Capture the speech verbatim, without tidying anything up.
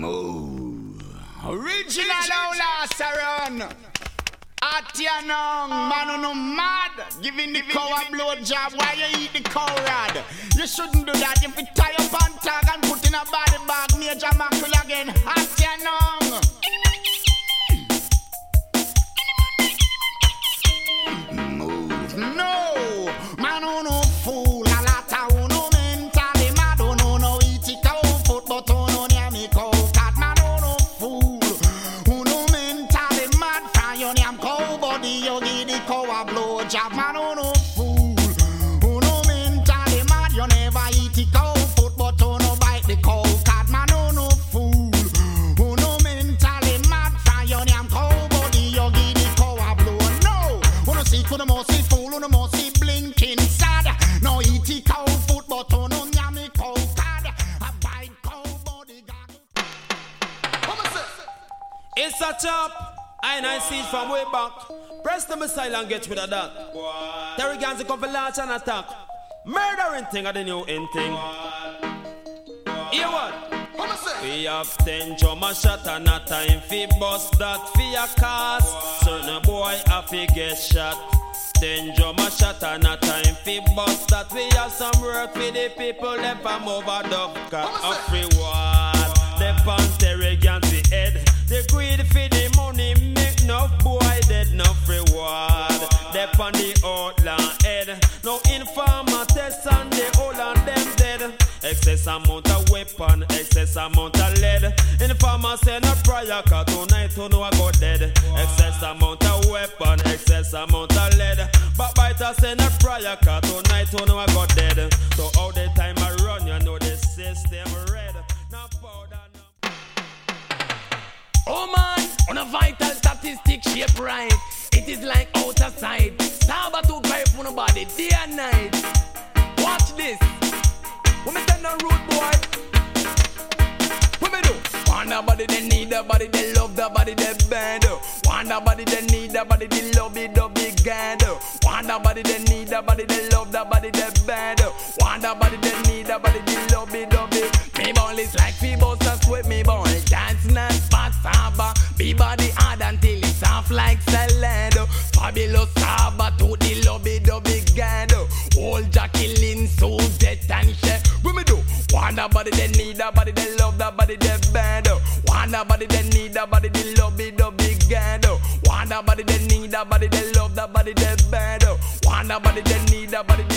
Move. Original outlaw Saron. Atianong, man on no mad. Giving the cow a blow job while you eat the cow rod. You shouldn't do that. If you tie up on tag and put in a body bag, Major Mackerel again. Atianong. Move. No, man on no fool. A lot of uno mentally mad. Uno no eat it cow foot, but uno near me cow cat. Man on no fool. Uno mentally mad. From your name cow body, you give the cow a blow job. Man on no fool. Uno mentally mad. You never eat it cow foot, but uno bite the cow cat. Man on no fool. Uno mentally mad. From your name cow body, you give the cow a blow. No, uno see to the most fool. Uno must see blinking sad. No eat it cow foot, but uno nyami cow cat. A bite cow body got. It's a chop. I and I see it from way back. Press the missile and get rid of that. Terry Gans come for launch and attack. Murdering thing at the new in thing. Hear what? We have ten drum a shot and a time fi bust that fi a cast. Certain boy have fi get shot. Ten drum a shot and a time fi bust that. We have some work for the people left from over the cat of reward. The Terry Gans fi head. The greed for the money make no boy dead, no reward. They on the outland head. No informer test and the old and them dead. Excess amount of weapon, excess amount of lead. Informer say no prayer, cause tonight you know I go dead. Excess amount of weapon, excess amount of lead. But biter say no prayer, cause tonight you know I go dead. So all the time I run, you know the system red. Now powder. Oh man, on a vital statistic shape right. It is like outer side. Saba to drive for nobody day and night. Watch this. When me turn on road boy, what me do? Want a body, they need a body, they love the body, they band. Want a body, they need a body, they love it, the big hand. Want a body, they need a body, they love the body, they band. Want a body, they need a body, they love it, the big. Me ball is like people just with me ball. Dance not fat saba. Be body hard until it's soft like salad. Fabulous saba to the lobby, the big hand. Old Jacqueline, Suzette and Chef. What me do? Want a body, they need a body, they love the body, they band. Want a body, they need a body, they love it, the big hand. Want a body, they need a body, they love the body, they band. Want a body, they need a body,